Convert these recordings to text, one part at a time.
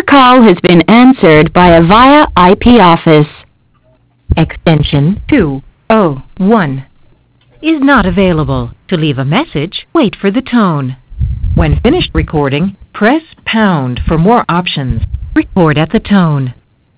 call has been answered by a VIA IP office. Extension 201 is not available. To leave a message, wait for the tone. When finished recording, press pound for more options. Record at the tone.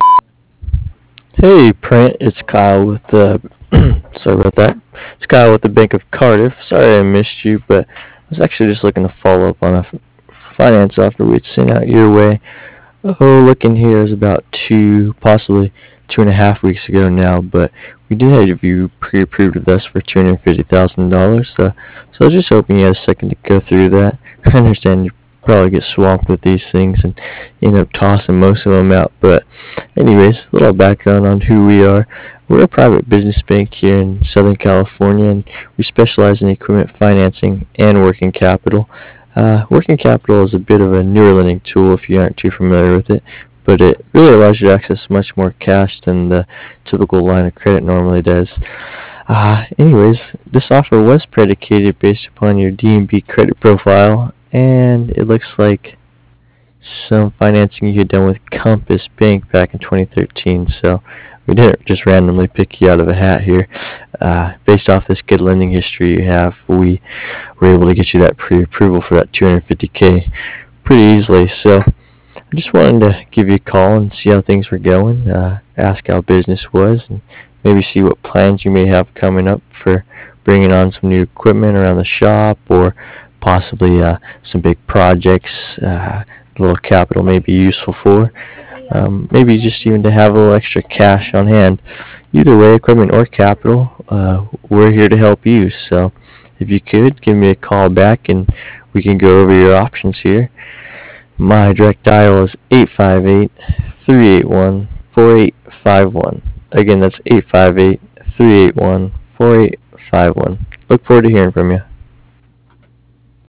Hey, Print, it's Kyle with the. Sorry about that. It's Kyle with the Bank of Cardiff. Sorry I missed you, but I was actually just looking to follow up on a finance offer we'd sent out your way. Oh, looking here is about possibly 2.5 weeks ago now, but we did have you pre-approved with us for $250,000. So I was just hoping you had a second to go through that. I understand you probably get swamped with these things and end up tossing most of them out. But anyways, a little background on who we are. We're a private business bank here in Southern California, and we specialize in equipment financing and working capital. Working capital is a bit of a newer lending tool if you aren't too familiar with it, but it really allows you to access much more cash than the typical line of credit normally does. Anyways, this offer was predicated based upon your D&B credit profile, and it looks like some financing you had done with Compass Bank back in 2013, so we didn't just randomly pick you out of a hat here. Based off this good lending history you have, we were able to get you that pre-approval for that $250K pretty easily. So I just wanted to give you a call and see how things were going, ask how business was, and maybe see what plans you may have coming up for bringing on some new equipment around the shop, or possibly some big projects a little capital may be useful for. Maybe just even to have a little extra cash on hand. Either way, equipment or capital, we're here to help you. So if you could, give me a call back and we can go over your options here. My direct dial is 858-381-4851. Again, that's 858-381-4851. Look forward to hearing from you.